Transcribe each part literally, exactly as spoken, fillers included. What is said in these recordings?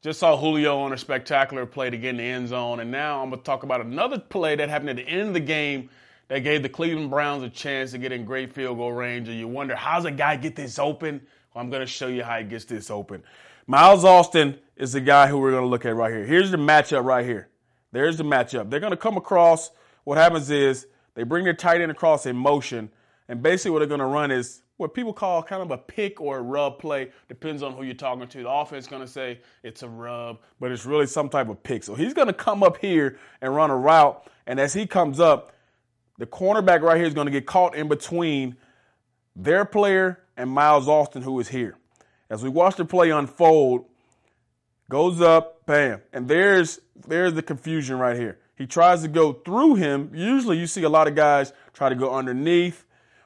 Just saw Julio on a spectacular play to get in the end zone. And now I'm going to talk about another play that happened at the end of the game that gave the Cleveland Browns a chance to get in great field goal range. And you wonder, how's a guy get this open? Well, I'm going to show you how he gets this open. Miles Austin is the guy who we're going to look at right here. Here's the matchup right here. There's the matchup. They're going to come across. What happens is they bring their tight end across in motion. And basically what they're going to run is what people call kind of a pick or a rub play. Depends on who you're talking to. The offense is going to say it's a rub, but it's really some type of pick. So he's going to come up here and run a route. And as he comes up, the cornerback right here is going to get caught in between their player and Miles Austin, who is here. As we watch the play unfold, goes up, bam. And there's there's the confusion right here. He tries to go through him. Usually you see a lot of guys try to go underneath,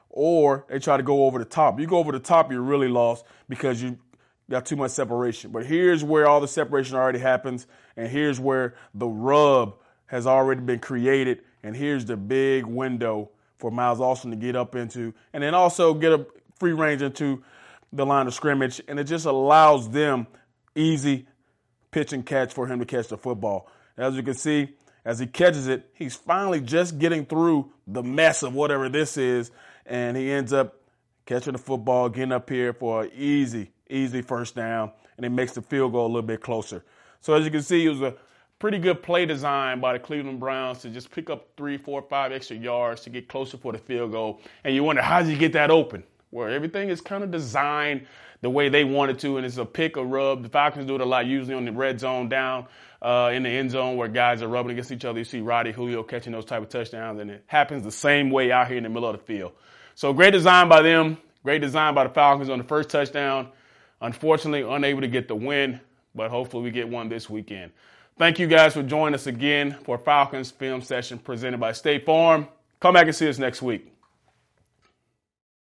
or they try to go over the top. You go over the top, you're really lost because you got too much separation. But here's where all the separation already happens, and here's where the rub has already been created, and here's the big window for Miles Austin to get up into, and then also get a free range into the line of scrimmage, and it just allows them easy pitch and catch for him to catch the football. As you can see, as he catches it, he's finally just getting through the mess of whatever this is, and he ends up catching the football, getting up here for an easy, easy first down, and it makes the field goal a little bit closer. So as you can see, it was a pretty good play design by the Cleveland Browns to just pick up three, four, five extra yards to get closer for the field goal. And you wonder, how did you get that open? Well, everything is kind of designed the way they wanted to, and it's a pick or rub. The Falcons do it a lot, usually on the red zone down uh, in the end zone where guys are rubbing against each other. You see Roddy, Julio catching those type of touchdowns, and it happens the same way out here in the middle of the field. So great design by them, great design by the Falcons on the first touchdown. Unfortunately, unable to get the win, but hopefully we get one this weekend. Thank you guys for joining us again for Falcons Film Session presented by State Farm. Come back and see us next week.